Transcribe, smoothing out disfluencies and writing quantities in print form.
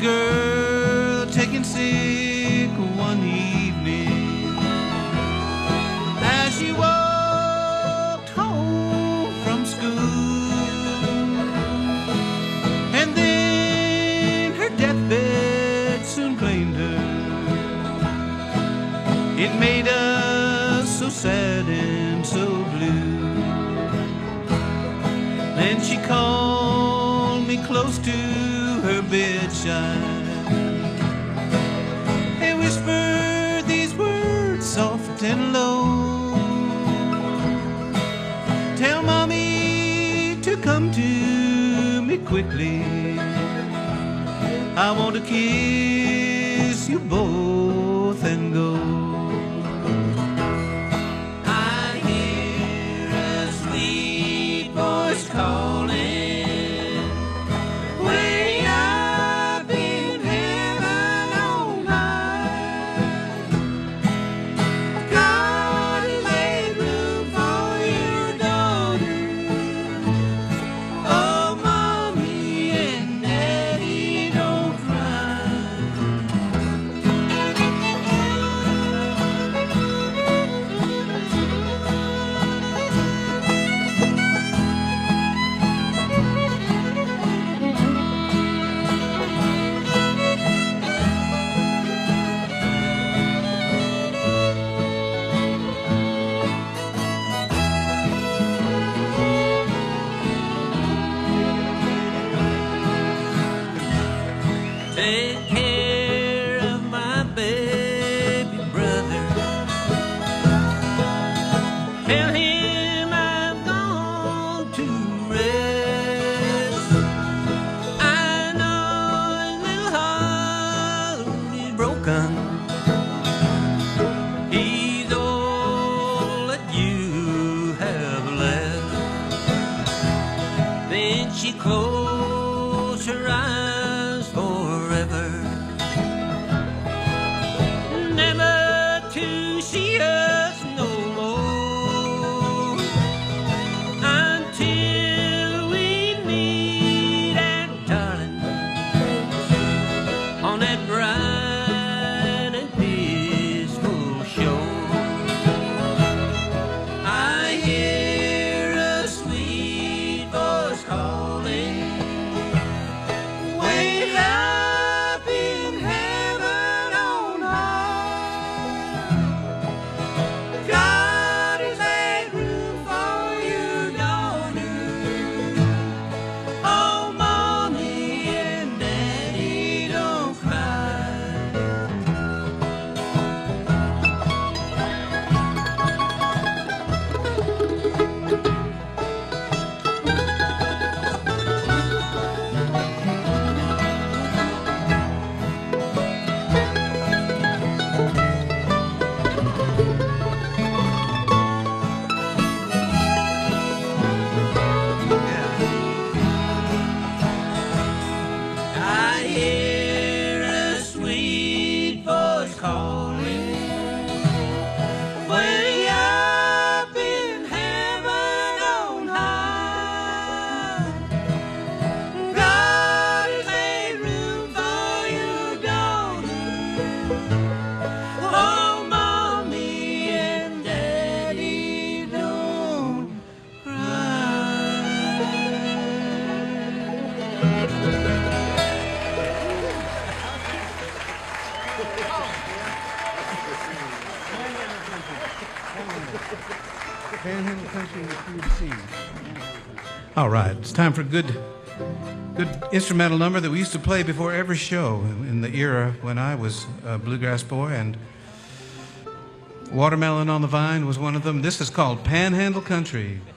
girl taken sick one evening as she walked home from school, and then her deathbed soon claimed her. It made us so sad and so blue. Then she called me close to her bedside and whispered these words soft and low. Tell mommy to come to me quickly. I want to kiss you both and go. I hear a sweet voice calling way up in heaven on high. God has made room for your daughter. Oh, mommy and daddy, don't cry. Take care of my baby brother. Tell him I've gone to rest. I know his little heart is broken. He's all that you have left. Then she closed her eyes forever, never to see us no more, until we meet at darling on that bright and peaceful shore. I hear a sweet voice calling way up in heaven on high. God has made room for your daughter. Oh, mommy and daddy, don't cry. I hear a sweet voice calling way up in heaven on high. God has made room for your daughter. Oh, mommy and daddy, don't cry. Panhandle Country in the Key of C. All right, it's time for a good instrumental number that we used to play before every show in the era when I was a bluegrass boy, and Watermelon on the Vine was one of them. This is called Panhandle Country.